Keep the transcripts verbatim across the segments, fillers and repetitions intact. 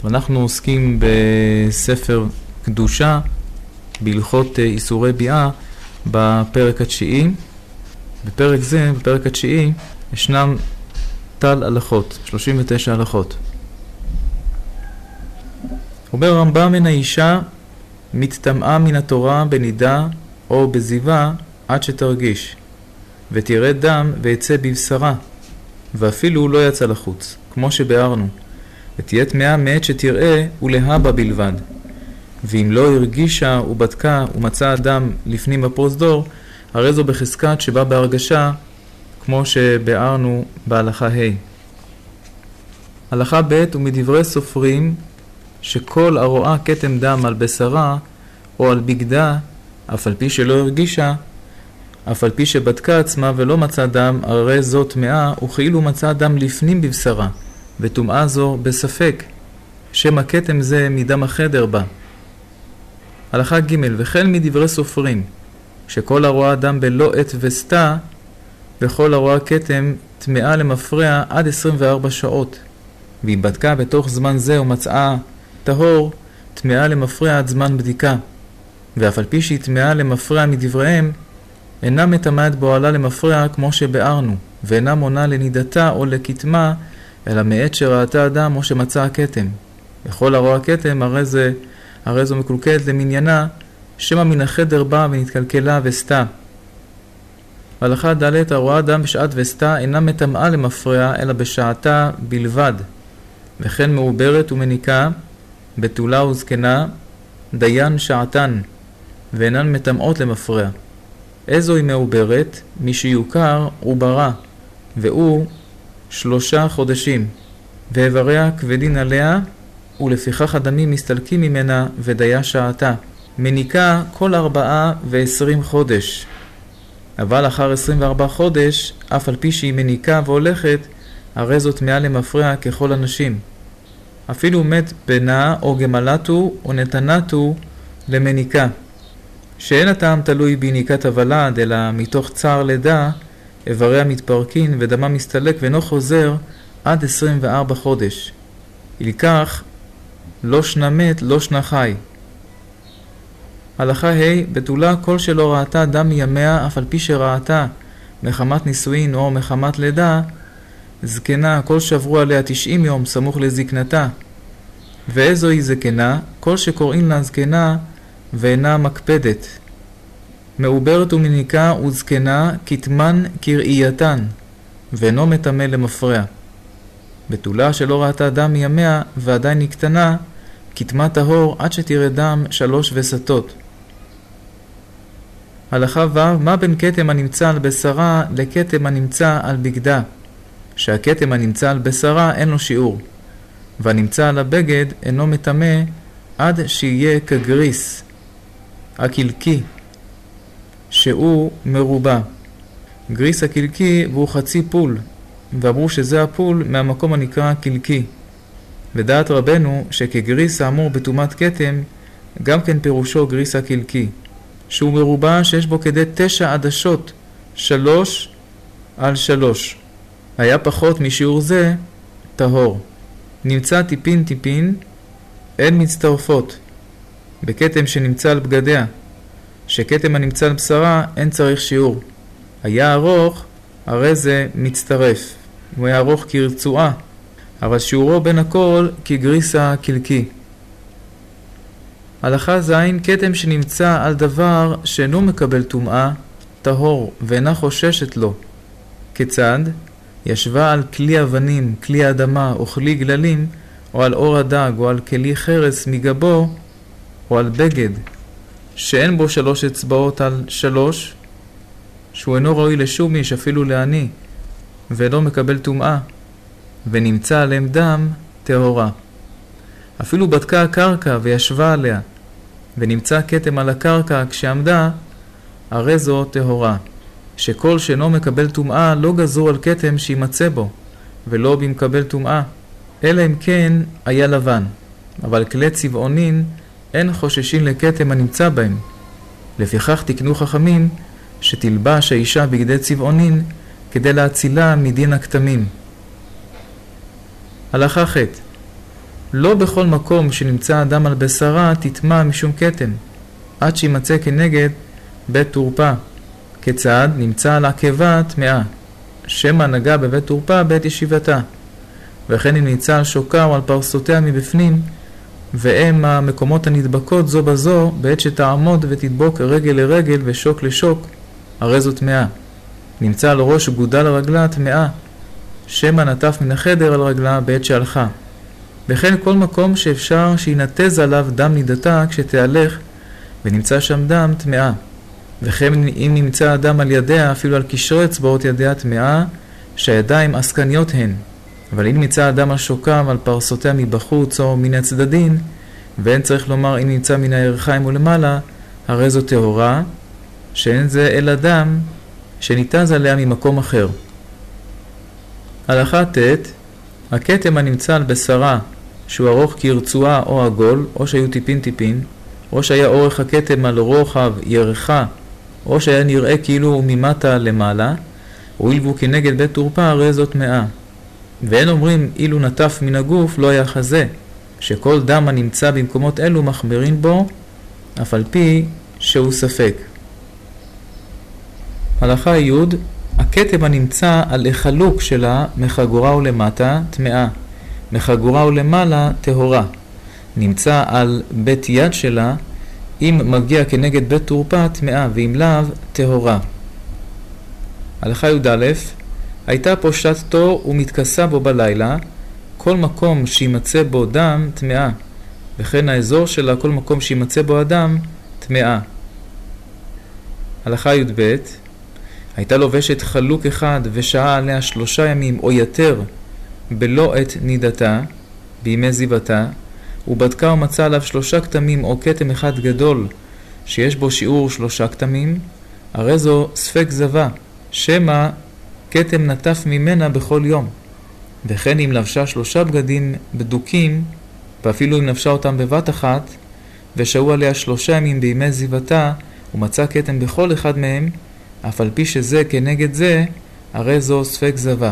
ואנחנו עוסקים בספר קדושה, בהלכות איסורי ביאה, בפרק התשיעי. בפרק זה, בפרק התשיעי, ישנם תל הלכות, שלושים ותשע הלכות. אומר הרמב"ם, מן האישה מתטמאה מן התורה בנידה או בזיווה עד שתרגיש, ותראה דם ויצא בבשרה, ואפילו לא יצא לחוץ, כמו שבארנו, ותהיה טמאה מעת שתראה ולהבה בלבד. ואם לא הרגישה ובדקה ומצאה הדם לפנים הפרוזדור, הרי זו בחזקת שבא בהרגשה, כמו שבארנו בהלכה ה'. הלכה ב' ומדברי סופרים, שכל הרואה כתם דם על בשרה או על בגדה, אף על פי שלא הרגישה, אף על פי שבדקה עצמה ולא מצא דם, הרי זו טמאה, וכאילו מצא דם לפנים בבשרה, וטומאה זו בספק, שם הכתם זה מדם החדר בה. הלכה ג' וכן מדברי סופרים, שכל הרואה דם בלא עת וסתה, וכל הרואה כתם טמאה למפרע עד עשרים וארבע שעות, והיא בדקה בתוך זמן זה ומצאה טהור, טמאה למפרע עד זמן בדיקה, ואף על פי שהיא טמאה למפרע מדבריהם, אינה מטמאת בועלה למפרע כמו שבארנו, ואינה מונה לנידתה או לכתמה, אלא מעת שראתה אדם או שמצא הכתם. וכל הרואה כתם, הרי, זה, הרי זו מקולקלת למניינה, שמה מן החדר בא ונתקלקלה וסתה. הלכה ד' הרואה אדם בשעת וסתה אינה מטמאה למפרע, אלא בשעתה בלבד, וכן מעוברת ומניקה, בתולה וזקנה, דיין שעתן, ואינן מטמאות למפרע. איזו היא מעוברת? מי שיוכר עוברה, והוא שלושה חודשים, ואיבריה כבדין עליה, ולפיכך הדמים מסתלקים ממנה ודיה שעתה. מניקה כל ארבעה ועשרים חודש. אבל אחר עשרים וארבעה חודש, אף על פי שהיא מניקה והולכת, הרי זאת טמאה למפרע ככל הנשים. אפילו מת בנה או גמלתו או נתנתו למניקה. שאין הטעם תלוי בניקת הוולד, אלא מתוך צער לידה, איבריה מתפרקין ודמה מסתלק ואינו חוזר עד עשרים וארבעה חודש. ילקח לא שנה מת, לא שנה חי. הלכה ה' בתולה כל שלא ראתה דם מימיה, אף על פי שראתה מחמת נישואין או מחמת לידה, זקנה כל שברו עליה תשעים יום סמוך לזקנתה. ואיזו היא זקנה? כל שקוראים לה זקנה ואינה מקפדת. מעוברת ומניקה וזקנה כתמן כראייתן, ואינו מטמא למפרע. בתולה שלא ראתה דם מימיה ועדיין היא קטנה, כתמה טהור עד שתראה דם שלוש וסתות. הלכה ו' מה בין כתם הנמצא על בשרה לכתם הנמצא על בגדה? שהכתם הנמצא על בשרה אין לו שיעור, והנמצא על הבגד אינו מטמא עד שיהיה כגריס, הקלקי, שהוא מרובה. גריס הקלקי והוא חצי פול, ואמרו שזה הפול מהמקום הנקרא קלקי. ודעת רבנו שכגריס האמור בטומאת כתם, גם כן פירושו גריס הקלקי, שהוא מרובה שיש בו כדי תשע עדשות, שלוש על שלוש. היה פחות משיעור זה, טהור. נמצא טיפין טיפין, אין מצטרפות. בכתם שנמצא על בגדיה, שכתם הנמצא על בשרה אין צריך שיעור. היה ארוך, הרי זה מצטרף. הוא היה ארוך כרצועה, אבל שיעורו בין הכל כגריסה קלקי. הלכה ז' כתם שנמצא על דבר שאינו מקבל טומאה, טהור ואינה חוששת לו. כיצד? ישבה על כלי אבנים, כלי אדמה או כלי גללים, או על אור הדג או על כלי חרס מגבו, או על בגד שאין בו שלוש אצבעות על שלוש, שהוא אינו ראוי לשום איש אפילו לעני, ואינו מקבל טומאה, ונמצא עליהם דם טהורה. אפילו בדקה הקרקע וישבה עליה, ונמצא כתם על הקרקע כשעמדה, הרי זו טהורה. שכל שאינו מקבל טומאה לא גזור על כתם שימצא בו, ולא במקבל טומאה, אלא אם כן היה לבן. אבל כלי צבעונין אין חוששים לכתם הנמצא בהם. לפיכך תקנו חכמים שתלבש האישה בגדי צבעונין כדי להצילה מדין הכתמים. הלכה ח' לא בכל מקום שנמצא אדם על בשרה תטמע משום כתם, עד שימצא כנגד בית תורפה. כיצד? נמצא על עקבה טמאה, שמא נגע בבית תורפה בעת ישיבתה, וכן אם נמצא על שוקה או על פרסותיה מבפנים, והם המקומות הנדבקות זו בזו בעת שתעמוד ותדבוק רגל לרגל ושוק לשוק, הרי זו טמאה. נמצא על ראש גודל רגלה טמאה, שמא נטף מן החדר על רגלה בעת שהלכה. וכן כל מקום שאפשר שינתז עליו דם נידתה כשתהלך ונמצא שם דם טמאה. וכן אם נמצא אדם על ידיה אפילו על קשרי אצבעות ידיה טמאה, שהידיים עסקניות הן. אבל אם נמצא אדם על שוקה ועל פרסותיה מבחוץ או מן הצדדין, ואין צריך לומר אם נמצא מן הירכיים ולמעלה, הרי זו טהורה, שאין זה אלא דם שניתז עליה ממקום אחר. הלכה ט' הכתם הנמצא על בשרה, שהוא ארוך כרצועה או עגול, או שהיו טיפין טיפין, או שהיה אורך הכתם על רוחב ירחה, או שהיה נראה כאילו הוא ממטה למעלה, הואיל והוא כנגד בית תורפה, הרי זאת טמאה. ואין אומרים אילו נטף מן הגוף לא היה חזה, שכל דם הנמצא במקומות אלו מחמירים בו, אף על פי שהוא ספק. הלכה י' הכתם הנמצא על החלוק שלה מחגורה ולמטה טמאה, מחגורה ולמעלה טהורה. נמצא על בית יד שלה, אם מגיע כנגד בית תורפה טמאה, ואם לאו טהורה. הלכה י' הייתה פושט תור ומתכסה בו בלילה, כל מקום שימצא בו דם טמאה, וכן האזור שלה כל מקום שימצא בו אדם טמאה. הלכה י' הייתה לובשת חלוק אחד ושעה עליה שלושה ימים או יותר בלא את נידתה בימי זיבתה, ובדקה ומצא עליו שלושה כתמים או כתם אחד גדול שיש בו שיעור שלושה כתמים, הרי זו ספק זבה, שמא כתם נטף ממנה בכל יום. וכן אם לבשה שלושה בגדים בדוקים, ואפילו אם לבשה אותם בבת אחת, ושהו עליה שלושה ימים בימי זיבתה, ומצא כתם בכל אחד מהם, אף על פי שזה כנגד זה, הרי זו ספק זבה.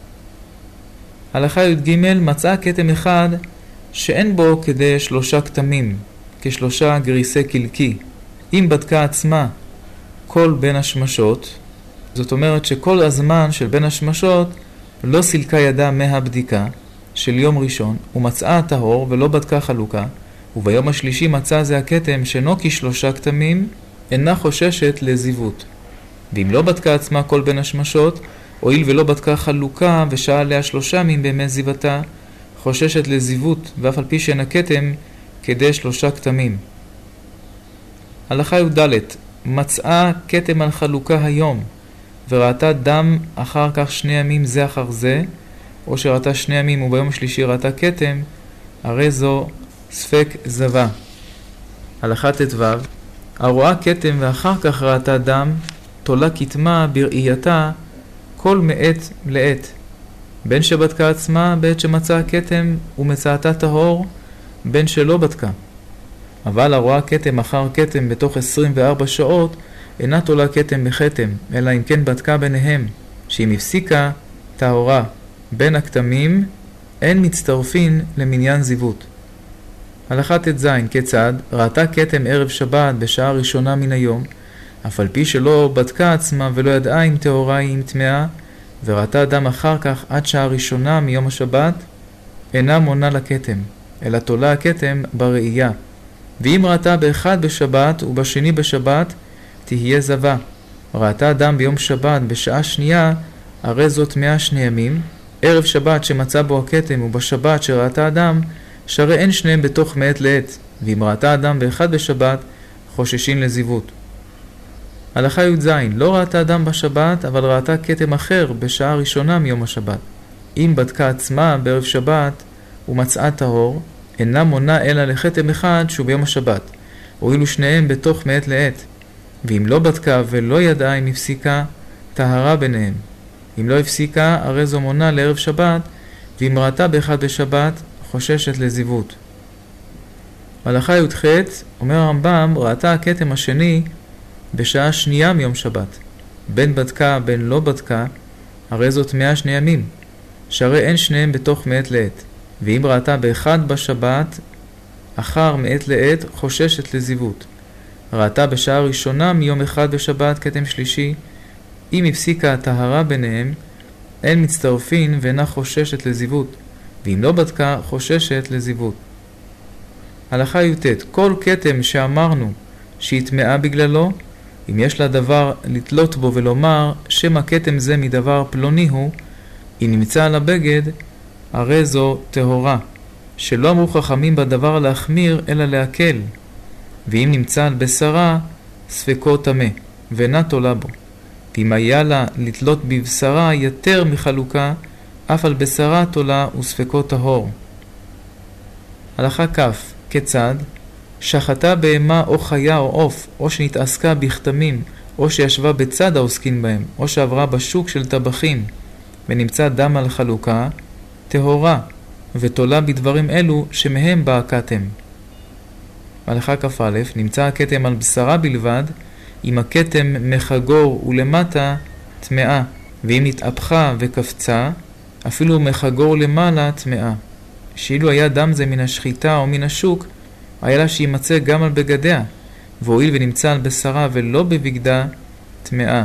הלכה י' מצאה כתם אחד שאין בו כדי שלושה כתמים, כשלושה גריסי קלקי. אם בדקה עצמה כל בין השמשות, זאת אומרת שכל הזמן של בין השמשות לא סילקה ידה מהבדיקה של יום ראשון, ומצאה טהור ולא בדקה חלוקה, וביום השלישי מצא זה הכתם שאינו כשלושה כתמים, אינה חוששת לזיוות. ואם לא בדקה עצמה כל בין השמשות, הואיל ולא בדקה חלוקה ושעה עליה שלושה ימים בימי זיבתה, חוששת לזיוות, ואף על פי שאין הכתם כדי שלושה כתמים. הלכה י' מצאה כתם על חלוקה היום, וראתה דם אחר כך שני ימים זה אחר זה, או שראתה שני ימים וביום השלישי ראתה כתם, הרי זו ספק זבה. הלכה ט"ו הרואה כתם ואחר כך ראתה דם, תולה כתמה בראייתה כל מעת לעת, בין שבדקה עצמה בעת שמצאה כתם ומצאתה טהור, בין שלא בדקה. אבל הרואה כתם אחר כתם בתוך עשרים וארבע שעות, אינה תולה כתם בכתם, אלא אם כן בדקה ביניהם, שאם הפסיקה טהורה. בין הכתמים אין מצטרפין למניין זיוות. הלכה ט"ז כיצד? ראתה כתם ערב שבת בשעה ראשונה מן היום, אף על פי שלא בדקה עצמה ולא ידעה אם טהורה היא אם טמאה, וראתה דם אחר כך עד שעה ראשונה מיום השבת, אינה מונה לכתם, אלא תולה הכתם בראייה. ואם ראתה באחד בשבת ובשני בשבת, תהיה זבה. ראתה דם ביום שבת בשעה שנייה, הרי זאת טמאה שני ימים, ערב שבת שמצא בו הכתם ובשבת שראתה אדם, שהרי אין שניהם בתוך מעת לעת, ואם ראתה אדם באחד בשבת, חוששין לזיוות. הלכה י"ז לא ראתה אדם בשבת, אבל ראתה כתם אחר בשעה ראשונה מיום השבת. אם בדקה עצמה בערב שבת ומצאה טהור, אינה מונה אלא לכתם אחד שהוא ביום השבת, הואילו שניהם בתוך מעת לעת. ואם לא בדקה ולא ידעה אם הפסיקה, טהרה ביניהם. אם לא הפסיקה, הרי זו מונה לערב שבת, ואם ראתה באחד בשבת, חוששת לזיוות. הלכה י"ח אומר הרמב"ם, ראתה הכתם השני בשעה שנייה מיום שבת. בין בדקה בין לא בדקה, הרי זאת טמאה שני ימים, שהרי אין שניהם בתוך מעת לעת. ואם ראתה באחד בשבת, אחר מעת לעת חוששת לזיוות. ראתה בשעה ראשונה מיום אחד בשבת כתם שלישי, אם הפסיקה הטהרה ביניהם, אין מצטרפין ואינה חוששת לזיוות, ואם לא בדקה חוששת לזיוות. הלכה י"ט, כל כתם שאמרנו שהיא טמאה בגללו, אם יש לה דבר לתלות בו ולומר שמה כתם זה מדבר פלוני הוא, אם נמצא על הבגד, הרי זו טהורה, שלא אמרו חכמים בדבר להחמיר אלא להקל, ואם נמצא על בשרה, ספקו טמא, ואינה תולה בו. ואם היה לה לתלות בבשרה יותר מחלוקה, אף על בשרה תולה וספקו טהור. הלכה כ', כיצד? שחטה בהמה או חיה או עוף, או שנתעסקה בכתמים, או שישבה בצד העוסקין בהם, או שעברה בשוק של טבחים, ונמצא דם על חלוקה, טהורה, ותולה בדברים אלו שמהם בא הכתם. הלכה כ"א, נמצא הכתם על בשרה בלבד, אם הכתם מחגור ולמטה טמאה, ואם נתהפכה וקפצה, אפילו מחגור למעלה טמאה. שאילו היה דם זה מן השחיטה או מן השוק, היה לה שימצא גם על בגדיה, והואיל ונמצא על בשרה ולא בבגדה, טמאה.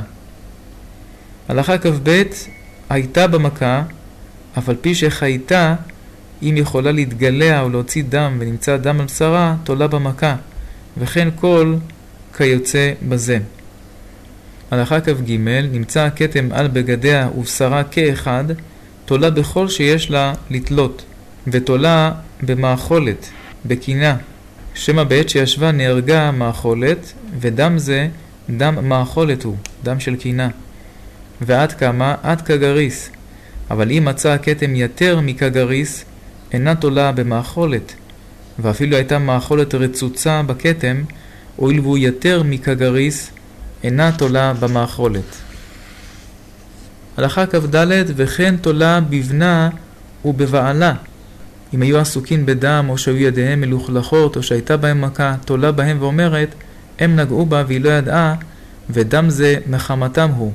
הלכה כ"ב, הייתה במכה, אף על פי שחייתה, אם יכולה להתגלע או להוציא דם ונמצא דם על בשרה, תולה במכה, וכן כל כיוצא בזה. הלכה כ"ג, נמצא הכתם על בגדיה ובשרה כאחד, תולה בכל שיש לה לתלות, ותולה במאכולת, בקינה, שמה בעת שישבה נהרגה מאכולת, ודם זה דם מאכולת הוא, דם של קינה. ועד כמה? עד כגריס. אבל אם מצא הכתם יותר מכגריס, אינה תולה במאכולת, ואפילו הייתה מאכולת רצוצה בכתם, הואיל והוא יותר מכגריס, אינה תולה במאכולת. הלכה כ"ד, וכן תולה בבנה ובבעלה. אם היו עסוקים בדם, או שהיו ידיהם מלוכלכות, או שהייתה בהם מכה, תולה בהם ואומרת, הם נגעו בה והיא לא ידעה, ודם זה מחמתם הוא.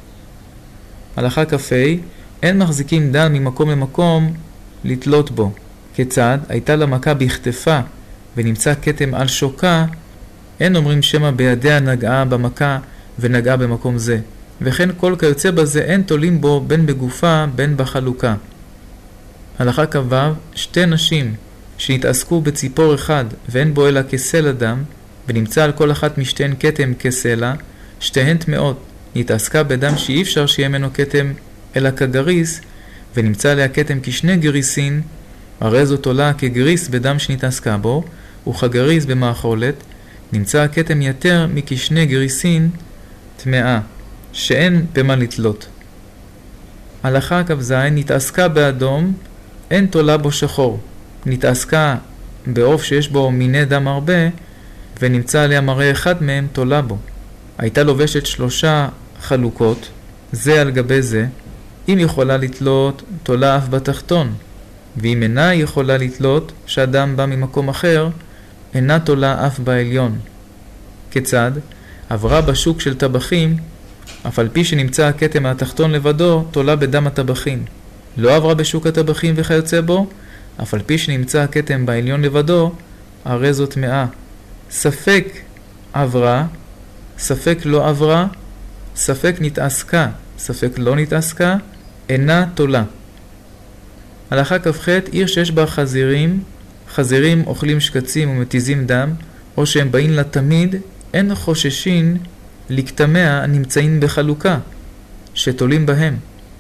הלכה כ"ה, אין מחזיקים דם ממקום למקום לתלות בו. כיצד? הייתה לה מכה בכתפה, ונמצא כתם על שוכה, אין אומרים שמה בידיה נגעה במכה ונגעה במקום זה. וכן כל כיוצא בזה אין תולים בו בין בגופה בין בחלוקה. הלכה כ"ו, שתי נשים שנתעסקו בציפור אחד ואין בו אלא כסלע דם, ונמצא על כל אחת משתיהן כתם כסלע, שתיהן טמאות, נתעסקה בדם שאי אפשר שיהיה ממנו כתם אלא כגריס, ונמצא עליה כתם כשני גריסין, הרי זאת עולה כגריס בדם שנתעסקה בו, וכגריס במאכולת, נמצא הכתם יותר מכשני גריסין טמאה, שאין במה לתלות. הלכה כ"ז, נתעסקה באדום, אין תולה בו שחור. נתעסקה בעוף שיש בו מיני דם הרבה, ונמצא עליה מראה אחד מהם תולה בו. הייתה לובשת שלושה חלוקות, זה על גבי זה. אם יכולה לתלות, תולה אף בתחתון, ואם אינה יכולה לתלות, שהדם בא ממקום אחר, אינה תולה אף בעליון. כיצד? עברה בשוק של טבחים, אף על פי שנמצא הכתם מהתחתון לבדו, תולה בדם הטבחים. לא עברה בשוק הטבחים וכיוצא בו, אף על פי שנמצא הכתם בעליון לבדו, הרי זאת טמאה. ספק עברה, ספק לא עברה, ספק נתעסקה, ספק לא נתעסקה, אינה תולה. הלכה כ"ח, עיר שיש בה חזירים, חזירים אוכלים שקצים ומתיזים דם, או שהם באים לתמיד, אין חוששים לקטמיה הנמצאים בחלוקה, שתולים בהם.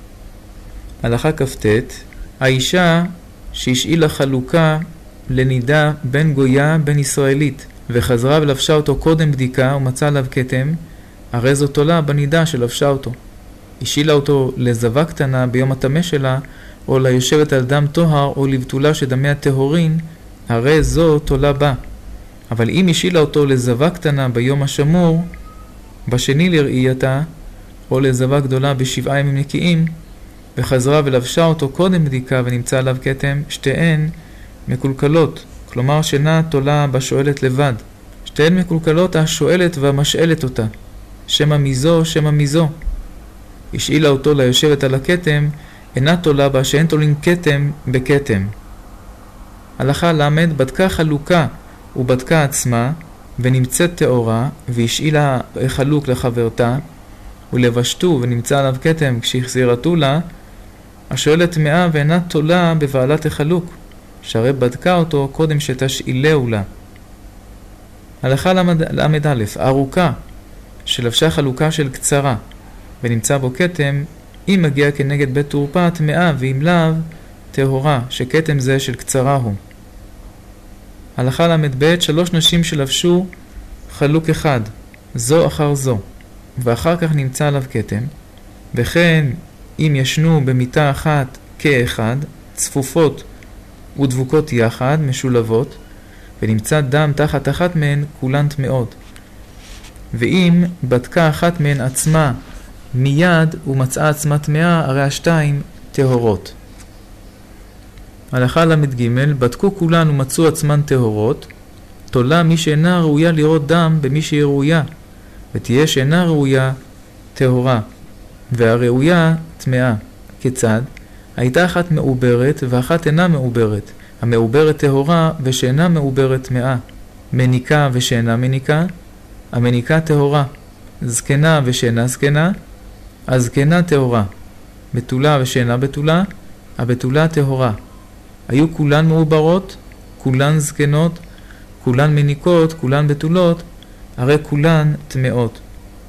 הלכה כ"ט, האישה שהשאילה חלוקה לנידה בין גויה בין ישראלית, וחזרה ולבשה אותו קודם בדיקה ומצא עליו כתם, הרי זאת תולה בנידה שלבשה אותו. השאילה אותו לזווה קטנה ביום הטמא שלה, או ליושבת על דם טוהר, או לבטולה שדמי הטהורין, הרי זו תולה בה. אבל אם השאילה אותו לזווה קטנה ביום השמור, בשני לראייתה, או לזווה גדולה בשבעה ימים נקיים, וחזרה ולבשה אותו קודם בדיקה ונמצא עליו כתם, שתיהן מקולקלות, כלומר שינה תולה בשואלת לבד. שתיהן מקולקלות השואלת והמשאלת אותה, שמה מזו, שמה מזו. השאילה אותו ליושבת על הכתם, אינה תולה בה שאין תולים כתם בכתם. הלכה למד, בדקה חלוקה ובדקה עצמה, ונמצאת תאורה, והשאילה חלוק לחברתה, ולבשתו ונמצא עליו כתם כשהחזירתו לה, השואלת טמאה ואינה תולה בבעלת החלוק, שהרי בדקה אותו קודם שתשאילהו לה. הלכה למד א', ארוכה, שלבשה חלוקה של קצרה, ונמצא בו כתם, אם מגיע כנגד בית תורפה טמאה, ואם לאו, טהורה, שכתם זה של קצרה הוא. הלכה למד ב', שלוש נשים שלבשו חלוק אחד, זו אחר זו, ואחר כך נמצא עליו כתם, וכן אם ישנו במיטה אחת כאחד, צפופות ודבוקות יחד, משולבות, ונמצא דם תחת אחת מהן, כולן טמאות. ואם בדקה אחת מהן עצמה מיד ומצאה עצמה טמאה, הרי השתיים טהורות. הלכה למד ג', בדקו כולן ומצאו עצמן טהורות, תולה מי שאינה ראויה לראות דם במי שהיא ראויה, ותהיה שאינה ראויה טהורה, והראויה טמאה. כיצד? הייתה אחת מעוברת ואחת אינה מעוברת, המעוברת טהורה ושאינה מעוברת טמאה, מניקה ושאינה מניקה, המניקה טהורה, זקנה ושאינה זקנה, הזקנה טהורה, בתולה ושאינה בתולה, הבתולה טהורה. היו כולן מעוברות, כולן זקנות, כולן מניקות, כולן בתולות, הרי כולן טמאות.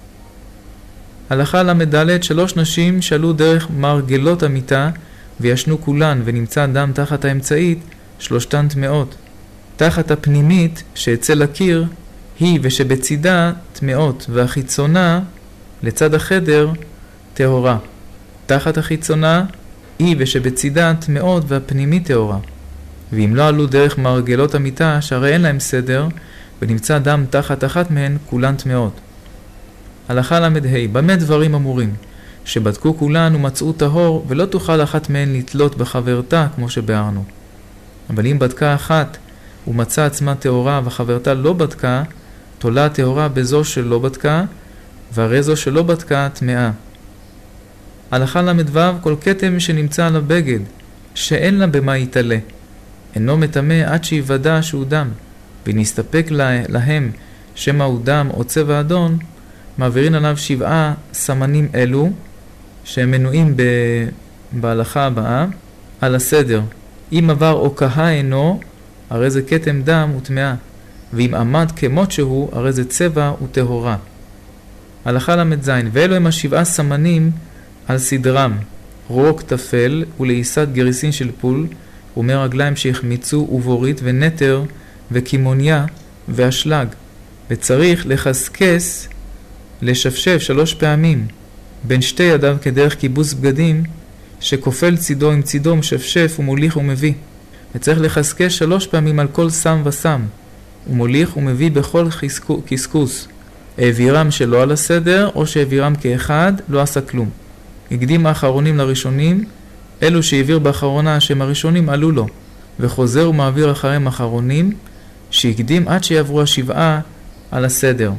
הלכה למד, שלוש נשים שאלו דרך מרגלות המיטה, וישנו כולן, ונמצא דם תחת האמצעית, שלושתן טמאות. תחת הפנימית שאצל הקיר, היא ושבצידה טמאות, והחיצונה לצד החדר טהורה. תחת החיצונה, היא ושבצידה טמאות והפנימית טהורה. ואם לא עלו דרך מרגלות המיטה, שהרי אין להם סדר, ונמצא דם תחת אחת מהן, כולן טמאות. הלכה למד ה', במה דברים אמורים? שבדקו כולן ומצאו טהור, ולא תוכל אחת מהן לתלות בחברתה, כמו שבארנו. אבל אם בדקה אחת ומצא עצמה טהורה וחברתה לא בדקה, תולה טהורה בזו שלא בדקה, והרי זו שלא בדקה טמאה. הלכה למד ו', כל כתם שנמצא על הבגד, שאין לה במה יתעלה, אינו מטמא עד שיוודע שהוא דם, ונסתפק לה, להם שמה הוא דם או צבע אדון, מעבירים עליו שבעה סמנים אלו, שהם מנועים ב... בהלכה הבאה, על הסדר. אם עבר או כהה אינו, הרי זה כתם דם וטמאה, ואם עמד כמות שהוא, הרי זה צבע וטהורה. הלכה למד ז', ואלו הם השבעה סמנים על סדרם, רוק תפל ולעיסת גריסין של פול, ומרגליים שהחמיצו ובורית ונטר וכימוניה ואשלג, וצריך לחסקס, לשפשף שלוש פעמים בין שתי ידיו כדרך כיבוס בגדים, שכופל צידו עם צידו משפשף ומוליך ומביא, וצריך לחסקס שלוש פעמים על כל סם וסם, ומוליך ומביא בכל כסקוס, העבירם שלא על הסדר או שהעבירם כאחד לא עשה כלום. הקדים האחרונים לראשונים, אלו שהעביר באחרונה שהם הראשונים עלו לו, וחוזר ומעביר אחריהם אחרונים, שהקדים עד שיעברו השבעה על הסדר.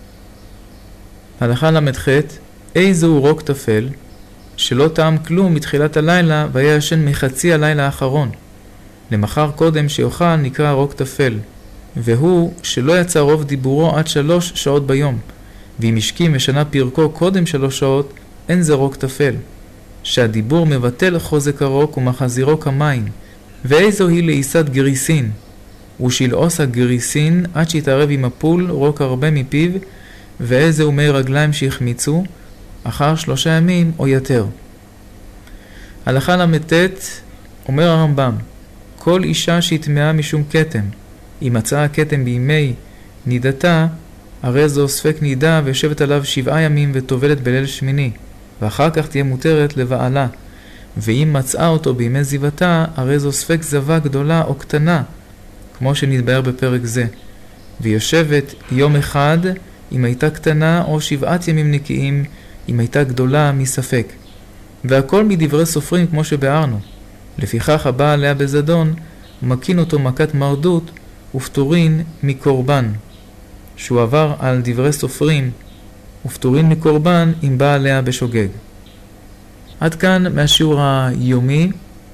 הלכה למד ח', איזו הוא רוק תפל, שלא טעם כלום מתחילת הלילה, והיה ישן מחצי הלילה האחרון. למחר קודם שיוכל נקרא רוק תפל, והוא שלא יצא רוב דיבורו עד שלוש שעות ביום, ואם השכים ושנה פרקו קודם שלוש שעות, אין זה רוק תפל, שהדיבור מבטל חוזק הרוק ומחזירו כמים. ואיזו היא לעיסת גריסין, ושלעוס הגריסין עד שיתערב עם הפול רוק הרבה מפיו, ואיזו מי רגליים שהחמיצו אחר שלושה ימים או יותר. הלכה למד ט', אומר הרמב"ם, כל אישה שהתמאה משום כתם, אם מצאה הכתם בימי נידתה, הרי זו ספק נידה ויושבת עליו שבעה ימים וטובלת בליל שמיני, ואחר כך תהיה מותרת לבעלה. ואם מצאה אותו בימי זיוותה, הרי זו ספק זבה גדולה או קטנה, כמו שנתבהר בפרק זה. ויושבת יום אחד אם הייתה קטנה, או שבעת ימים נקיים אם הייתה גדולה מספק. והכל מדברי סופרים כמו שבארנו. לפיכך הבא עליה בזדון, ומקין אותו מכת מרדות, ופטורין מקורבן. שהוא עבר על דברי סופרים, ופטורין מקורבן אם בא עליה בשוגג. עד כאן מהשיעור היומי.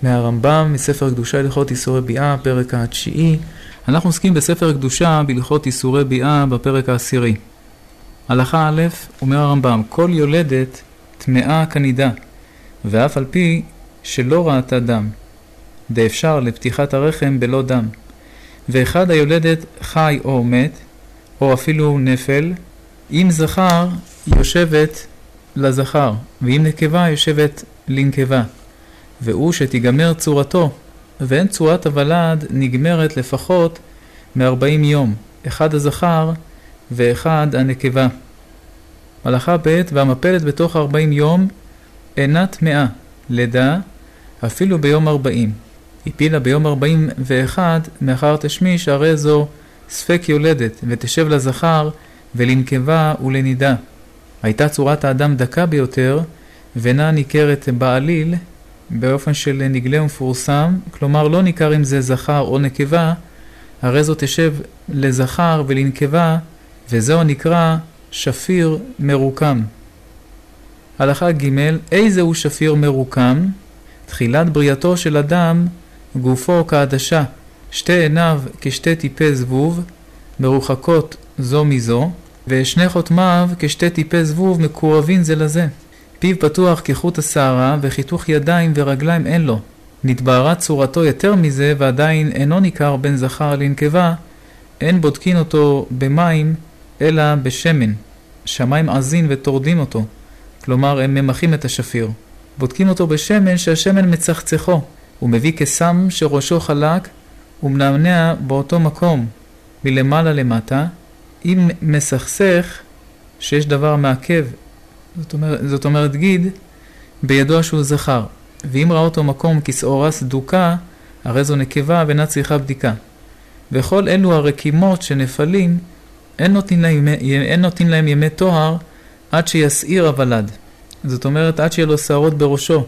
מהרמב"ם, מספר קדושה הלכות איסורי ביאה, פרק התשיעי. אנחנו עוסקים בספר קדושה בהלכות איסורי ביאה בפרק העשירי. הלכה א', אומר הרמב"ם, כל יולדת טמאה כנידה, ואף על פי שלא ראתה דם, דאפשר לפתיחת הרחם בלא דם. ואחד היולדת חי או מת, או אפילו נפל, אם זכר יושבת לזכר, ואם נקבה יושבת לנקבה, והוא שתיגמר צורתו, ואין צורת הוולד נגמרת לפחות מ-ארבעים יום, אחד הזכר ואחד הנקבה. הלכה ב', והמפלת בתוך ארבעים יום אינה טמאה, לידה אפילו ביום ארבעים. הפילה ביום ארבעים ואחת מאחר תשמיש, הרי זו ספק יולדת, ותשב לזכר ולנקבה ולנידה. הייתה צורת האדם דקה ביותר, ואינה ניכרת בעליל באופן של נגלה ומפורסם, כלומר לא ניכר אם זה זכר או נקבה, הרי זו תשב לזכר ולנקבה, וזהו נקרא שפיר מרוקם. הלכה ג', איזהו שפיר מרוקם? תחילת בריאתו של אדם, גופו כעדשה, שתי עיניו כשתי טיפי זבוב, מרוחקות זו מזו, ושני חותמיו כשתי טיפי זבוב מקורבים זה לזה. פיו פתוח כחוט השערה, וחיתוך ידיים ורגליים אין לו. נתבהרה צורתו יותר מזה, ועדיין אינו ניכר בין זכר לנקבה, אין בודקין אותו במים, אלא בשמן. שמים עזין וטורדים אותו, כלומר הם ממחים את השפיר. בודקים אותו בשמן שהשמן מצחצחו, הוא מביא כסם שראשו חלק, ומנענע באותו מקום, מלמעלה למטה, אם מסכסך שיש דבר מעכב, זאת אומרת, זאת אומרת גיד, בידוע שהוא זכר, ואם ראה אותו מקום כשעורה סדוקה, הרי זו נקבה ואינה צריכה בדיקה. וכל אלו הרקימות שנפלים, אין נותנים להם, אין נותנים להם ימי תואר עד שיסעיר הוולד. זאת אומרת, עד שיהיה לו שערות בראשו.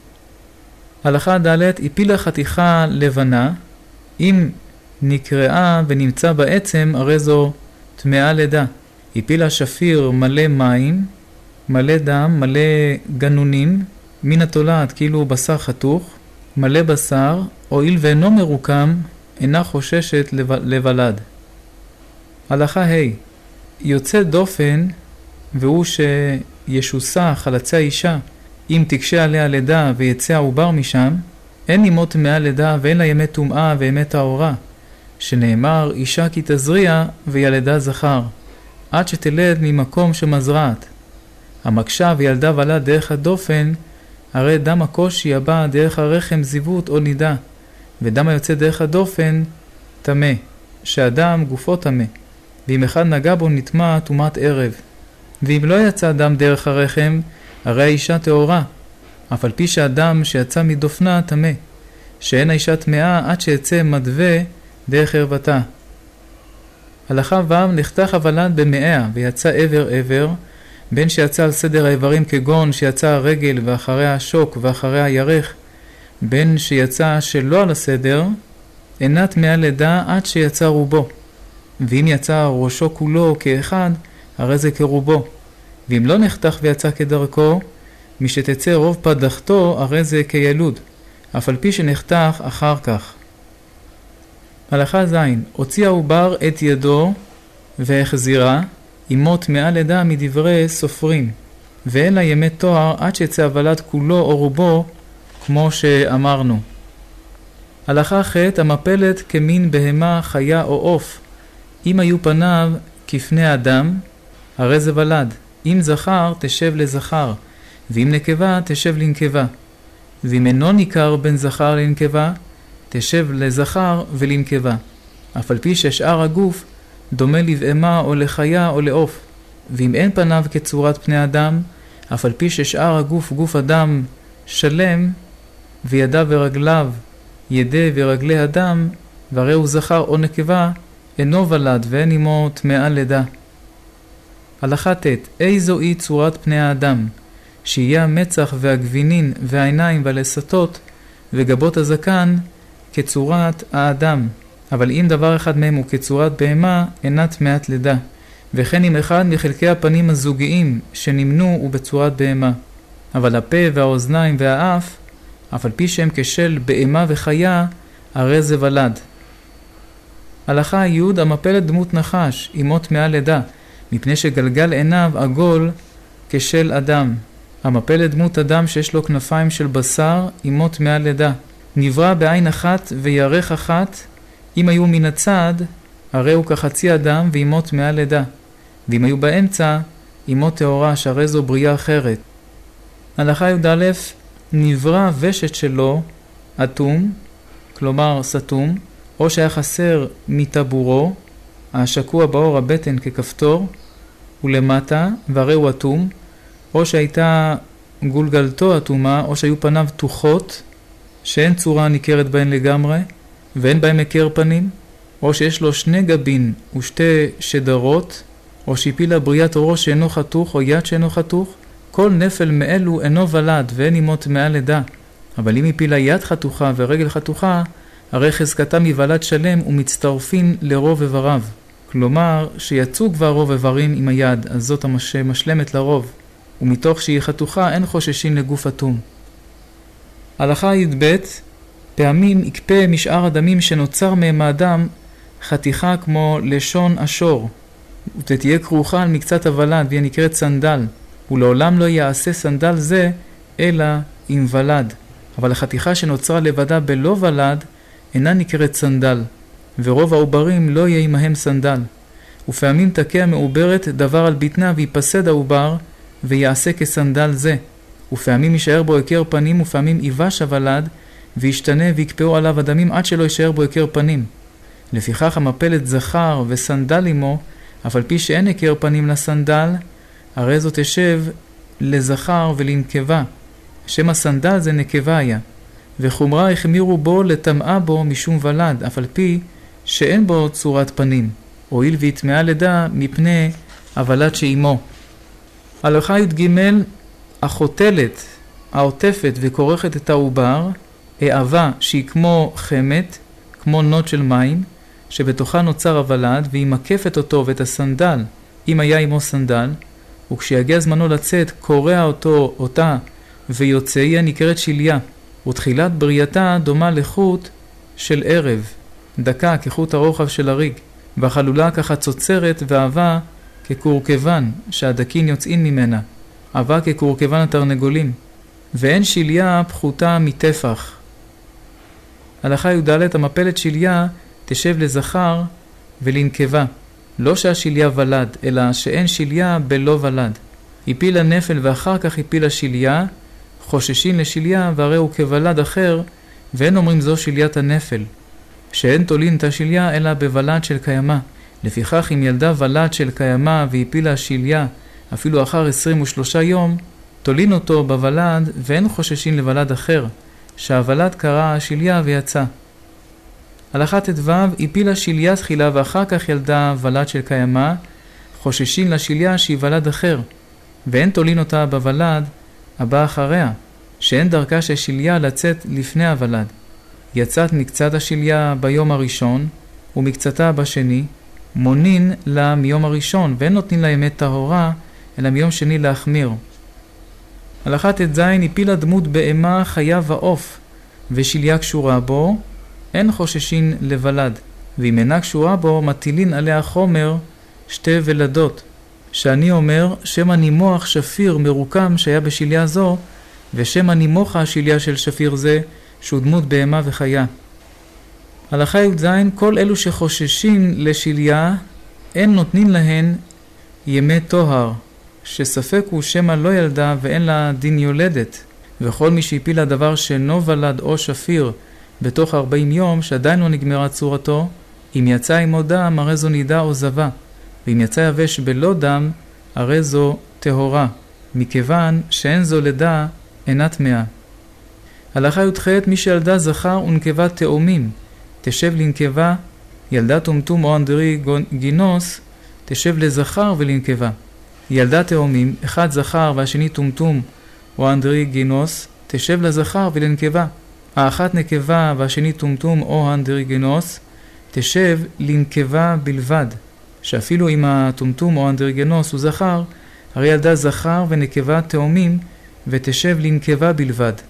הלכה ד', הפילה חתיכה לבנה, אם נקראה ונמצא בעצם, הרי זו טמאה לידה. הפילה שפיר מלא מים, מלא דם, מלא גנונים, מן התולעת כאילו בשר חתוך, מלא בשר, הואיל ואינו מרוקם, אינה חוששת לוולד. הלכה ה', יוצא דופן, והוא שישוסה חלצי האישה, אם תקשה עליה לידה ויצא העובר משם, אין עמו טמאה לידה ואין לה ימי טומאה וימי טהרה, שנאמר אישה כי תזריע וילדה זכר, עד שתלד ממקום שמזרעת. המקשה וילדה ולד דרך הדופן, הרי דם הקושי הבא דרך הרחם זיוות או נידה, ודם היוצא דרך הדופן טמא, שהדם גופו טמא, ואם אחד נגע בו נטמא טומאת ערב. ואם לא יצא דם דרך הרחם, הרי האישה טהורה, אף על פי שהדם שיצא מדופנה טמא, שאין האישה טמאה עד שיצא מדווה דרך ערוותה. הלכה ו', נחתך הוולד במאה ויצא עבר עבר, בין שיצא על סדר האיברים כגון שיצא הרגל ואחריה השוק ואחריה הירך, בין שיצא שלא על הסדר, אינה טמאה לידה עד שיצא רובו. ואם יצא ראשו כולו כאחד, הרי זה כרובו. ואם לא נחתך ויצא כדרכו, משתצא רוב פדחתו, הרי זה כילוד, אף על פי שנחתך אחר כך. הלכה ז', הוציא העובר את ידו והחזירה, עמו טמאה לידה מדברי סופרים, ואין לה ימי תואר עד שיצא הוולד כולו או רובו, כמו שאמרנו. הלכה ח', המפלת כמין בהמה, חיה או עוף, אם היו פניו כפני אדם, הרי זה ולד. אם זכר תשב לזכר, ואם נקבה תשב לנקבה. ואם אינו ניכר בין זכר לנקבה, תשב לזכר ולנקבה. אף על פי ששאר הגוף דומה לבהמה או לחיה או לעוף. ואם אין פניו כצורת פני אדם, אף על פי ששאר הגוף גוף אדם שלם, וידיו ורגליו ידי ורגלי אדם, והרי הוא זכר או נקבה, אינו ולד ואין עמו טמאה לידה. הלכה ט', איזו היא צורת פני האדם, שיהיה המצח והגבינין והעיניים והלסתות וגבות הזקן כצורת האדם, אבל אם דבר אחד מהם הוא כצורת בהמה, אינה טמאת לידה. וכן אם אחד מחלקי הפנים הזוגיים שנמנו הוא בצורת בהמה. אבל הפה והאוזניים והאף, אף על פי שהם כשל בהמה וחיה, הרי זה ולד. הלכה י' המפלת דמות נחש, אימו טמאה לידה, מפני שגלגל עיניו עגול כשל אדם. המפלת דמות אדם שיש לו כנפיים של בשר, אימו טמאה לידה. נברא בעין אחת וירך אחת, אם היו מן הצד, הרי הוא כחצי אדם ואימו טמאה לידה. ואם היו באמצע, אימו טהורה, שהרי זו בריאה אחרת. הלכה י"א, נברא ושת שלו, אטום, כלומר סתום, או שהיה חסר מטבורו, השקוע באור הבטן ככפתור, ולמטה, והרי הוא אטום, או שהייתה גולגלתו אטומה, או שהיו פניו פתוחות, שאין צורה ניכרת בהן לגמרי, ואין בהם הכר פנים, או שיש לו שני גבין ושתי שדרות, או שהפילה בריאת אורו שאינו חתוך, או יד שאינו חתוך, כל נפל מאלו אינו ולד, ואין עמו טמאה לידה. אבל אם הפילה יד חתוכה ורגל חתוכה, הרי חזקתם יוולד שלם ומצטרפים לרוב איבריו. כלומר, שיצאו כבר רוב איברים עם היד, אז זאת המשלמת לרוב, ומתוך שהיא חתוכה אין חוששים לגוף אטום. הלכה י"ב, פעמים יקפה משאר הדמים שנוצר מהם האדם חתיכה כמו לשון אשור, ותהיה כרוכה על מקצת הוולד, והיא נקראת סנדל, ולעולם לא יעשה סנדל זה אלא עם ולד. אבל החתיכה שנוצרה לבדה בלא ולד אינה נקראת סנדל, ורוב העוברים לא יהיה עמהם סנדל. ופעמים תקע מעוברת דבר על בטנה ויפסד העובר ויעשה כסנדל זה. ופעמים יישאר בו הכר פנים, ופעמים ייבש הוולד וישתנה ויקפאו עליו הדמים עד שלא יישאר בו הכר פנים. לפיכך המפלת זכר וסנדל עמו, אף על פי שאין הכר פנים לסנדל, הרי זאת ישב לזכר ולנקבה. שם הסנדל זה נקבה היה, וחומרה החמירו בו לטמאה בו משום ולד, אף על פי שאין בו צורת פנים, הואיל והטמאה לידה מפני הוולד שעימו. הלכה י"ג, החותלת, העוטפת וכורכת את העובר, העבה שהיא כמו חמת, כמו נוט של מים, שבתוכה נוצר הוולד, והיא מקפת אותו ואת הסנדל, אם היה עמו סנדל, וכשיגיע זמנו לצאת, קורע אותו, אותה, ויוצא, היא נקראת שליה, ותחילת בריאתה דומה לחוט של ערב, דקה כחוט הרוחב של הריג, והחלולה כחצוצרת, והאהבה כקורקבן, שהדקין יוצאים ממנה, אהבה כקורקבן התרנגולים, ואין שליה פחותה מטפח. הלכה י"ד, המפלת שליה תשב לזכר ולנקבה, לא שהשליה ולד, אלא שאין שליה בלא ולד. הפילה נפל ואחר כך הפילה שליה, חוששים לשליה, והרי הוא כוולד אחר, ואין אומרים זו שליית הנפל, שאין תולין את השליה אלא בוולד של קיימה. לפיכך אם ילדה ולד של קיימה והפילה השליה אפילו אחר עשרים ושלושה יום, תולין אותו בוולד, ואין חוששים לוולד אחר, שהוולד קרא השליה ויצא. הלכה ט"ו, הפילה שליה תחילה ואחר כך ילדה ולד של קיימה, חוששים לשליה שהיא ולד אחר, ואין תולין אותה בוולד הבא אחריה, שאין דרכה של שליה לצאת לפני הוולד. יצאת מקצת השליה ביום הראשון ומקצתה בשני, מונין לה מיום הראשון, ואין נותנים לה אמת טהורה אלא מיום שני להחמיר. הלכה ט"ז, הפילה דמות בהמה חיה ועוף ושליה קשורה בו, אין חוששים לוולד, ואם אינה קשורה בו מטילין עליה חומר שתי ולדות, שאני אומר שם הנימוח שפיר מרוקם שהיה בשליה זו, ושם הנימוח השליה של שפיר זה שהוא דמות בהמה וחיה. הלכה י"ז, כל אלו שחוששים לשליה אין נותנים להן ימי טוהר, שספק הוא שמה לא ילדה ואין לה דין יולדת, וכל מי שהפילה דבר שאינו ולד או שפיר בתוך ארבעים יום שעדיין לא נגמרה צורתו, אם יצא עמו דם הרי זו נידה או זבה, ואם יצא יבש בלא דם הרי זו טהורה, מכיוון שאין זו לידה אינה טמאה. הלכה י"ח, מי שילדה זכר ונקבה תאומים תשב לנקבה, ילדה טומטום או אנדרי גינוס תשב לזכר ולנקבה. ילדה תאומים, אחד זכר והשני טומטום או אנדרי גינוס, תשב לזכר ולנקבה. האחת נקבה והשני טומטום או אנדרי גינוס, תשב לנקבה בלבד, שאפילו אם הטומטום או אנדרי גינוס הוא זכר, הרי ילדה זכר ונקבה תאומים ותשב לנקבה בלבד,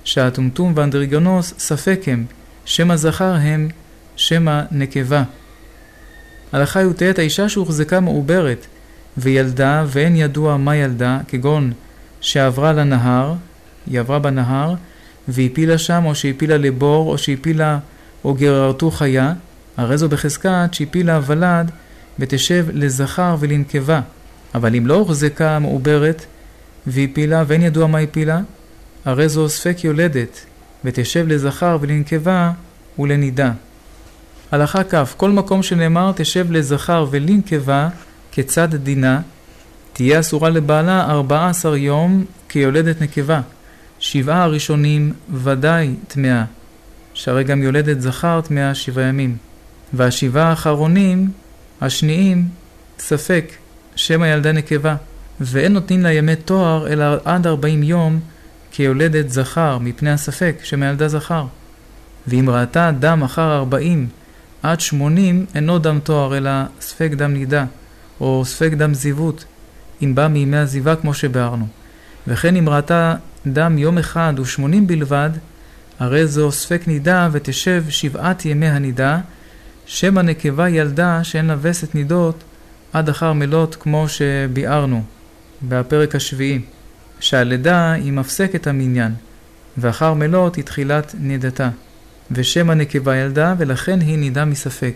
שהטומטום ואנדריגונוס ספק הם, שם הזכר הם, שם הנקבה. הלכה י"ט, האישה שהוחזקה מעוברת וילדה ואין ידוע מה ילדה, כגון שעברה לנהר, היא עברה בנהר והפילה שם, או שהפילה לבור, או שהפילה או גררתו חיה, הרי זו בחזקת שהפילה ולד ותשב לזכר ולנקבה. אבל אם לא הוחזקה מעוברת והפילה ואין ידוע מה הפילה, הרי זו ספק יולדת ותשב לזכר ולנקבה ולנידה. הלכה כף, כל מקום שנאמר תשב לזכר ולנקבה כצד דינה, תהיה אסורה לבעלה ארבעה עשר יום כיולדת נקבה. שבעה הראשונים ודאי טמאה, שהרי גם יולדת זכר טמאה שבעה ימים. והשבעה האחרונים, השניים, ספק, שם הילדה נקבה. ואין נותנים לה ימי תואר אלא עד ארבעים יום כיולדת זכר, מפני הספק, שם הילדה זכר. ואם ראתה דם אחר ארבעים עד שמונים, אינו דם תואר אלא ספק דם נידה, או ספק דם זיוות, אם בא מימי הזיווה כמו שבארנו. וכן אם ראתה דם יום אחד ושמונים בלבד, הרי זו ספק נידה ותשב שבעת ימי הנידה, שם הנקבה ילדה שאין לה וסת נידות עד אחר מלות כמו שביארנו בפרק השביעי, שהלידה היא מפסקת המניין, ואחר מלות היא תחילת נידתה, ושם הנקבה ילדה ולכן היא נידה מספק.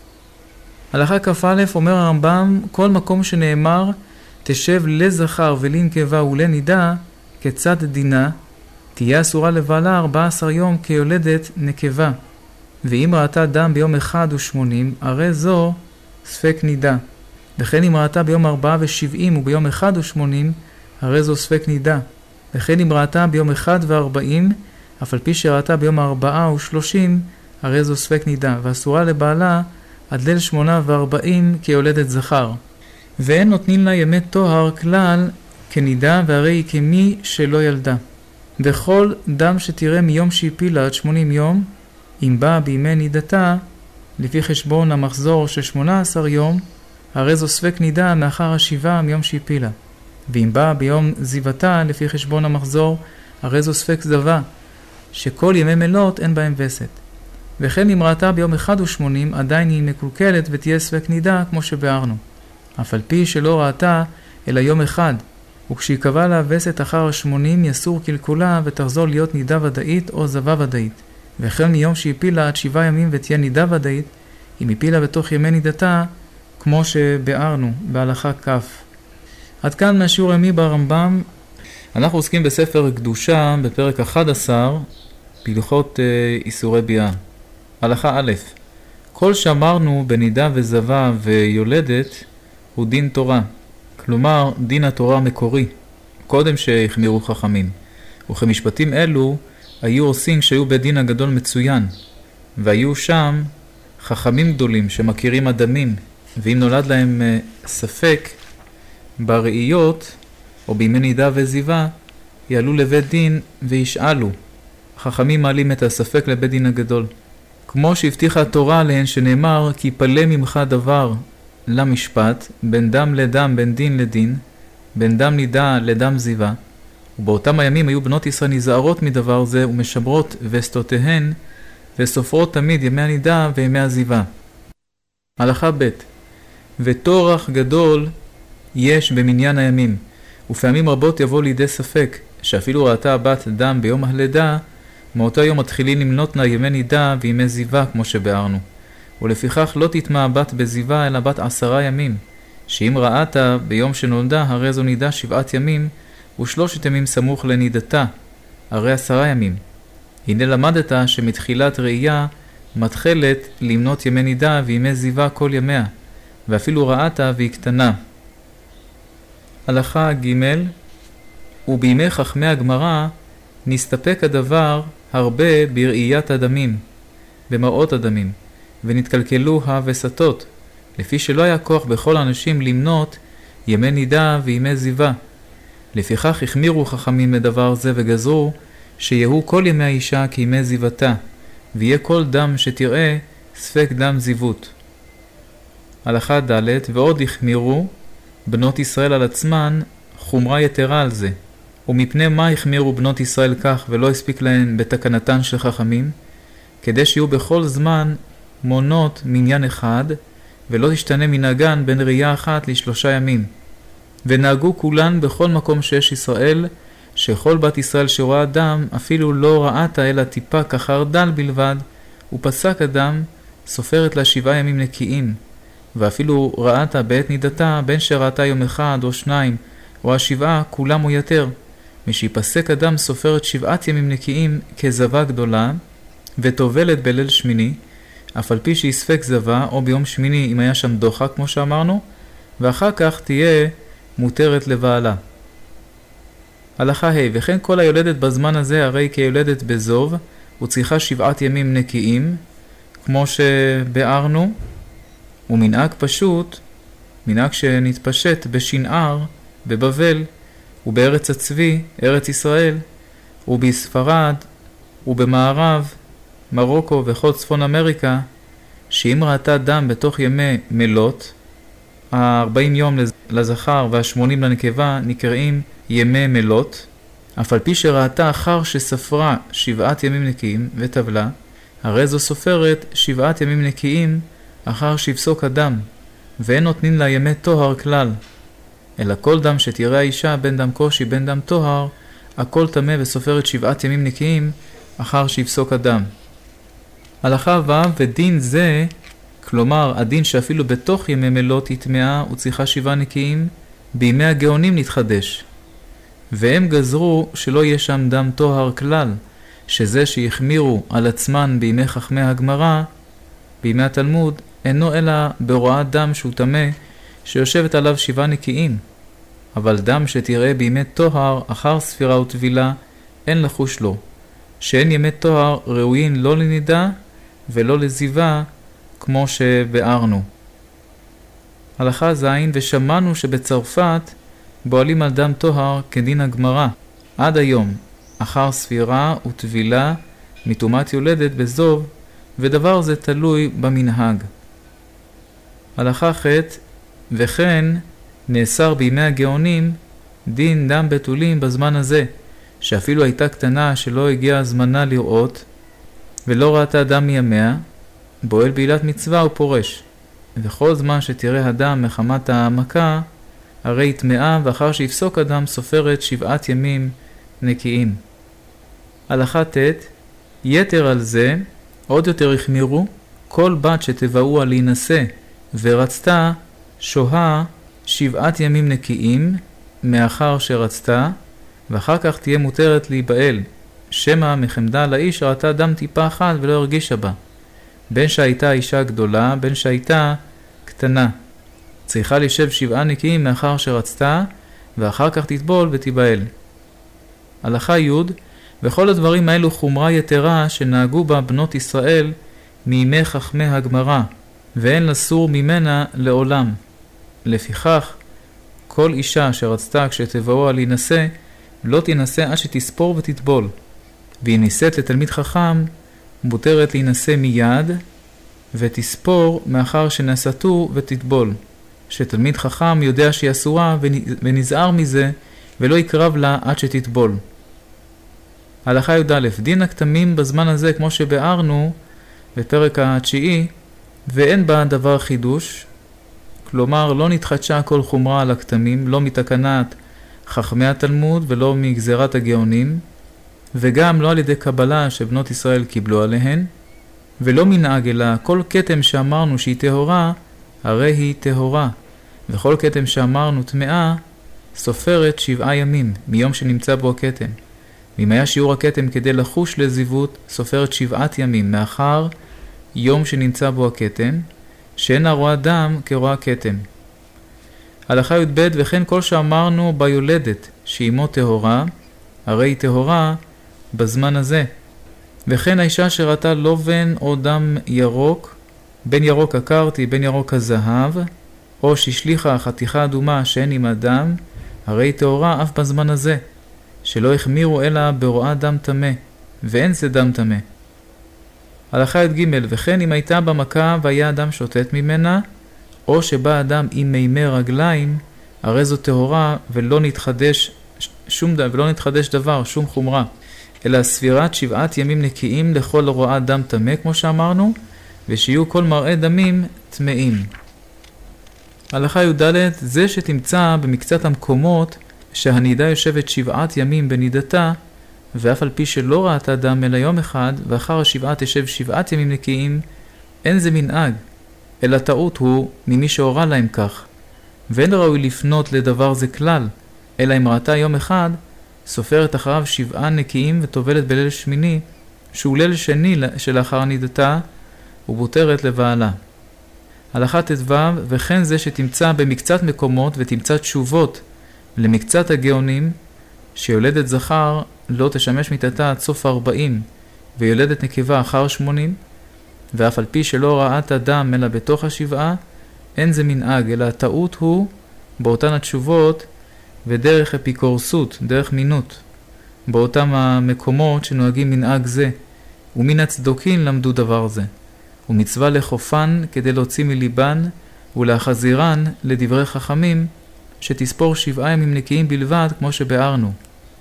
הלכה כ"א אומר הרמב"ם, כל מקום שנאמר תשב לזכר ולנקבה ולנידה כצד דינה, תהיה אסורה לבעלה ארבעה עשר יום כיולדת נקבה. ואם ראתה דם ביום אחד ושמונים, הרי זו ספק נידה. וכן אם ראתה ביום ארבעה ושבעים וביום אחד ושמונים, הרי זו ספק נידה. וכן אם ראתה ביום אחד וארבעים, אף על פי שראתה ביום ארבעה ושלושים, הרי זו ספק נידה, ואסורה לבעלה עד ליל שמונה וארבעים כיולדת זכר. ואין נותנים לה ימי תואר כלל כנידה, והרי היא כמי שלא ילדה. וכל דם שתראה מיום שהפילה עד שמונים יום, אם בא בימי נידתה, לפי חשבון המחזור של שמונה עשר יום, הרי זו ספק נידה מאחר השבעה מיום שהפילה. ואם בא ביום זיוותה, לפי חשבון המחזור, הרי זו ספק זבה, שכל ימי מלות אין בהם וסת. וכן אם ראתה ביום אחד ושמונים, עדיין היא מקולקלת ותהיה ספק נידה כמו שבארנו. אף על פי שלא ראתה אלא יום אחד, וכשיקבע לה וסת אחר השמונים יסור קלקולה ותחזור להיות נידה ודאית או זבה ודאית. וכן מיום שהפילה עד שבעה ימים ותהיה נידה ודאית, אם הפילה בתוך ימי נידתה, כמו שבארנו בהלכה כף. עד כאן מהשיעור היומי ברמב"ם. אנחנו עוסקים בספר קדושה בפרק אחד עשר, בהלכות אה, איסורי ביאה. הלכה א', כל שאמרנו בנידה וזבה ויולדת הוא דין תורה, כלומר דין התורה המקורי, קודם שהחמירו חכמים. וכמשפטים אלו היו עושים שהיו בית דין הגדול מצוין, והיו שם חכמים גדולים שמכירים אדמים, ואם נולד להם ספק בראיות או בימי נידה וזיווה, יעלו לבית דין וישאלו. חכמים מעלים את הספק לבית דין הגדול. כמו שהבטיחה התורה עליהן שנאמר, כי פלא ממך דבר למשפט, בין דם לדם, בין דין לדין, בין דם נידה לדם זיווה. ובאותם הימים היו בנות ישראל נזהרות מדבר זה ומשמרות וסתותיהן, וסופרות תמיד ימי הנידה וימי הזיווה. הלכה ב', וטורח גדול יש במניין הימים, ופעמים רבות יבוא לידי ספק, שאפילו ראתה הבת דם ביום הלידה, מאותו יום מתחילים למנות לה ימי נידה וימי זיווה כמו שבארנו. ולפיכך לא תטמע הבת בזיווה אלא בת עשרה ימים, שאם ראתה ביום שנולדה הרי זו נידה שבעת ימים, ושלושת ימים סמוך לנידתה, הרי עשרה ימים. הנה למדת שמתחילת ראייה מתחלת למנות ימי נידה וימי זיווה כל ימיה, ואפילו ראתה והיא קטנה. הלכה ג', ובימי חכמי הגמרא נסתפק הדבר הרבה בראיית הדמים, במראות הדמים, ונתקלקלו הווסתות, לפי שלא היה כוח בכל האנשים למנות ימי נידה וימי זיווה. לפיכך החמירו חכמים לדבר זה וגזרו שיהו כל ימי האישה כימי זיוותה, ויהיה כל דם שתראה ספק דם זיוות. הלכה ד', ועוד החמירו בנות ישראל על עצמן חומרה יתרה על זה, ומפני מה החמירו בנות ישראל כך ולא הספיק להן בתקנתן של חכמים? כדי שיהיו בכל זמן מונות מניין אחד, ולא תשתנה מנהגן בין ראייה אחת לשלושה ימים. ונהגו כולן בכל מקום שיש ישראל, שכל בת ישראל שרואה אדם, אפילו לא ראתה אלא טיפה כחרדל בלבד, ופסק אדם, סופרת לה שבעה ימים נקיים, ואפילו ראתה בעת נידתה, בין שראתה יום אחד או שניים, או השבעה, כולם או יותר. משיפסק אדם סופרת שבעת ימים נקיים כזבה גדולה, וטובלת בליל שמיני, אף על פי שיספק זבה, או ביום שמיני אם היה שם דוחה, כמו שאמרנו, ואחר כך תהיה מותרת לבעלה. הלכה ה' וכן כל היולדת בזמן הזה הרי כיולדת בזוב, וצריכה שבעת ימים נקיים, כמו שבארנו, ומנהג פשוט, מנהג שנתפשט בשנער, בבבל, ובארץ הצבי, ארץ ישראל, ובספרד, ובמערב, מרוקו וכל צפון אמריקה, שאם ראתה דם בתוך ימי מלות, ה-ארבעים יום לזכר וה-שמונים לנקבה נקראים ימי מלות, אף על פי שראתה אחר שספרה שבעת ימים נקיים וטבלה, הרי זו סופרת שבעת ימים נקיים אחר שיפסוק הדם, ואין נותנים לה ימי טוהר כלל, אלא כל דם שתראה האישה בין דם קושי בין דם טוהר, הכל תמה וסופרת שבעת ימים נקיים אחר שיפסוק הדם. הלכה ו' ודין זה, כלומר הדין שאפילו בתוך ימי מלות התמאה וצריכה שבעה נקיים, בימי הגאונים נתחדש. והם גזרו שלא יהיה שם דם טוהר כלל, שזה שיחמירו על עצמן בימי חכמי הגמרא, בימי התלמוד, אינו אלא בהוראת דם שהוא תמה, שיושבת עליו שבעה נקיים. אבל דם שתראה בימי טוהר אחר ספירה וטבילה, אין לחוש לו, שאין ימי טוהר ראויים לא לנידה ולא לזיבה, כמו שבארנו. הלכה ז' ושמענו שבצרפת בועלים על דם טוהר כדין הגמרא, עד היום, אחר ספירה וטבילה מטומאת יולדת בזוב, ודבר זה תלוי במנהג. הלכה ח' וכן נאסר בימי הגאונים דין דם בתולים בזמן הזה, שאפילו הייתה קטנה שלא הגיעה זמנה לראות, ולא ראתה דם מימיה, בועל בעילת מצווה ופורש. וכל זמן שתראה הדם מחמת העמקה, הרי היא טמאה, ואחר שיפסוק אדם סופרת שבעת ימים נקיים. הלכה ט' יתר על זה, עוד יותר החמירו, כל בת שתבואו על להינשא ורצתה, שוהה שבעת ימים נקיים מאחר שרצתה, ואחר כך תהיה מותרת להיבעל, שמא מחמדה לאיש ראתה דם טיפה אחת ולא הרגישה בה, בין שהייתה אישה גדולה, בין שהייתה קטנה. צריכה לשב שבעה נקיים מאחר שרצתה, ואחר כך תטבול ותיבעל. הלכה י' וכל הדברים האלו חומרה יתרה שנהגו בה בנות ישראל מימי חכמי הגמרא, ואין לסור ממנה לעולם. לפיכך, כל אישה שרצתה כשתבואו על להינשא, לא תינשא עד שתספור ותטבול. והיא נישאת לתלמיד חכם, מותרת להינשא מיד, ותספור מאחר שנשאתו ותטבול. שתלמיד חכם יודע שהיא אסורה ונזהר מזה, ולא יקרב לה עד שתטבול. הלכה י"א דין הכתמים בזמן הזה כמו שבארנו בפרק התשיעי, ואין בה דבר חידוש, כלומר לא נתחדשה כל חומרה על הכתמים, לא מתקנת חכמי התלמוד ולא מגזרת הגאונים, וגם לא על ידי קבלה שבנות ישראל קיבלו עליהן, ולא מנהג אלא כל כתם שאמרנו שהיא טהורה, הרי היא טהורה, וכל כתם שאמרנו טמאה, סופרת שבעה ימים מיום שנמצא בו הכתם. ואם היה שיעור הכתם כדי לחוש לזיוות, סופרת שבעת ימים מאחר יום שנמצא בו הכתם, שאין הרואה דם כרואה כתם. הלכה י"ב וכן כל שאמרנו ביולדת שאימו טהורה, הרי היא טהורה בזמן הזה. וכן האישה שראתה לובן או דם ירוק, בין ירוק הקרתי בין ירוק הזהב, או שהשליחה חתיכה אדומה שאין עם הדם, הרי היא טהורה אף בזמן הזה, שלא החמירו אלא ברואה דם תמה, ואין זה דם תמה. הלכה י"ג וכן אם הייתה במכה והיה אדם שוטט ממנה, או שבא אדם עם מימי רגליים, הרי זו טהורה ולא נתחדש שום דבר, ולא נתחדש דבר, שום חומרה, אלא ספירת שבעת ימים נקיים לכל הוראה דם טמא, כמו שאמרנו, ושיהיו כל מראה דמים טמאים. הלכה י"ד, זה שתמצא במקצת המקומות שהנידה יושבת שבעת ימים בנידתה, ואף על פי שלא ראתה דם אלא יום אחד, ואחר השבעה תשב שבעת ימים נקיים, אין זה מנהג, אלא טעות הוא ממי שהורה להם כך. ואין ראוי לפנות לדבר זה כלל, אלא אם ראתה יום אחד, סופרת אחריו שבעה נקיים וטובלת בליל שמיני, שהוא ליל שני שלאחר נידתה, ובותרת לבעלה. הלכה ט"ו, וכן זה שתמצא במקצת מקומות ותמצא תשובות למקצת הגאונים, שיולדת זכר לא תשמש מיתתה עד סוף ארבעים, ויולדת נקבה אחר שמונים, ואף על פי שלא ראת הדם אלא בתוך השבעה, אין זה מנהג, אלא הטעות הוא באותן התשובות ודרך אפיקורסות, דרך מינות, באותם המקומות שנוהגים מנהג זה, ומן הצדוקין למדו דבר זה. ומצווה לחופן כדי להוציא מליבן ולהחזירן לדברי חכמים, שתספור שבעה ימים נקיים בלבד, כמו שבארנו.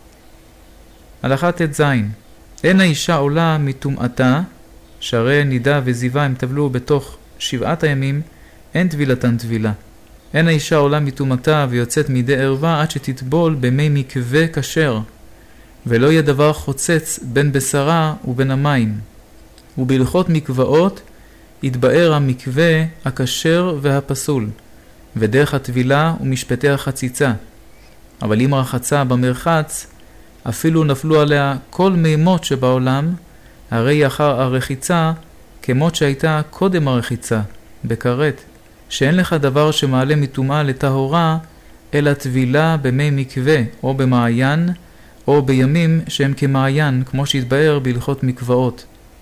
הלכה ט"ז, אין האישה עולה מטומאתה, שהרי נידה וזיווה הם טבלו בתוך שבעת הימים, אין טבילתן טבילה. אין האישה עולה מטומאתה ויוצאת מידי ערווה עד שתטבול במי מקווה כשר, ולא יהיה דבר חוצץ בין בשרה ובין המים. ובהלכות מקוואות יתבאר המקווה הכשר והפסול, ודרך הטבילה ומשפטי החציצה. אבל אם רחצה במרחץ, אפילו נפלו עליה כל מימות שבעולם, הרי אחר הרחיצה כמות שהייתה קודם הרחיצה, בקרת, שאין לך דבר שמעלה מטומאה לטהורה, אלא טבילה במי מקווה, או במעיין, או בימים שהם כמעיין, כמו שהתבאר בהלכות מקוואות.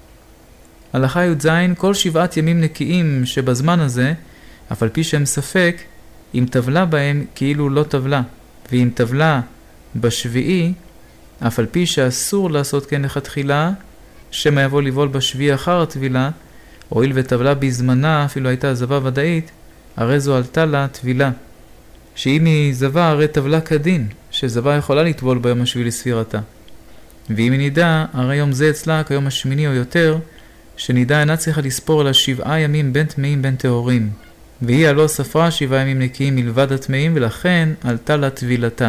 הלכה י"ז, כל שבעת ימים נקיים שבזמן הזה, אף על פי שהם ספק, אם טבלה בהם כאילו לא טבלה, ואם טבלה בשביעי, אף על פי שאסור לעשות כן לכתחילה, שמא יבוא לבעול בשביעי אחר הטבילה, הואיל וטבלה בזמנה אפילו הייתה זבה ודאית, הרי זו עלתה לה טבילה. שאם היא זבה הרי טבלה כדין, שזבה יכולה לטבול ביום השביעי לספירתה. ואם היא נידה, הרי יום זה אצלה כיום השמיני או יותר, שנידה אינה צריכה לספור אלא שבעה ימים בין טמאים בין טהורים. והיא הלא ספרה שבעה ימים נקיים מלבד הטמאים, ולכן עלתה לה טבילתה.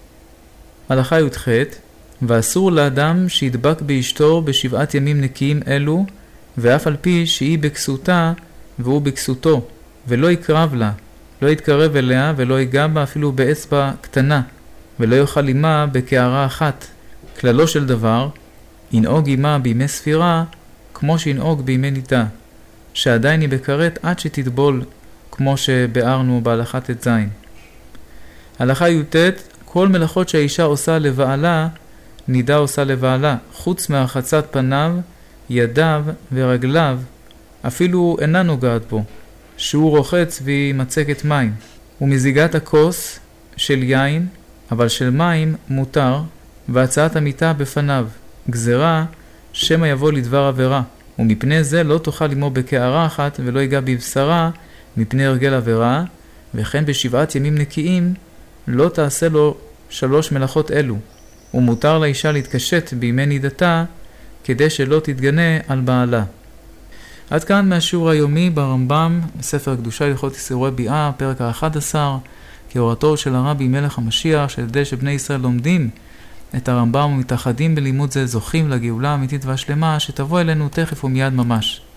הלכה י"ח, ואסור לאדם שידבק באשתו בשבעת ימים נקיים אלו, ואף על פי שהיא בקסותה והוא בקסותו, ולא יקרב לה, לא יתקרב אליה ולא ייגע בה אפילו באצבע קטנה, ולא יאכל עמה בקערה אחת. כללו של דבר, ינהוג עמה בימי ספירה, כמו שינהוג בימי נידה, שעדיין היא בקרת עד שתטבול, כמו שבארנו בהלכה ט"ז. הלכה י"ט, כל מלאכות שהאישה עושה לבעלה, נידה עושה לבעלה, חוץ מהרחצת פניו, ידיו ורגליו, אפילו אינה נוגעת בו, שהוא רוחץ והיא מצקת מים, ומזיגת הכוס של יין, אבל של מים מותר, והצעת המיטה בפניו, גזרה שמא יבוא לדבר עבירה, ומפני זה לא תאכל עמו בקערה אחת ולא ייגע בבשרה מפני הרגל עבירה, וכן בשבעת ימים נקיים לא תעשה לו שלוש מלאכות אלו, ומותר לאישה להתקשט בימי נידתה כדי שלא תתגנה על בעלה. עד כאן מהשיעור היומי ברמב"ם, בספר קדושה הלכות איסורי ביאה, פרק ה-אחד עשר, כהורתו של הרבי מלך המשיח, שעל ידי שבני ישראל לומדים את הרמב"ם ומתאחדים בלימוד זה, זוכים לגאולה האמיתית והשלמה שתבוא אלינו תכף ומיד ממש.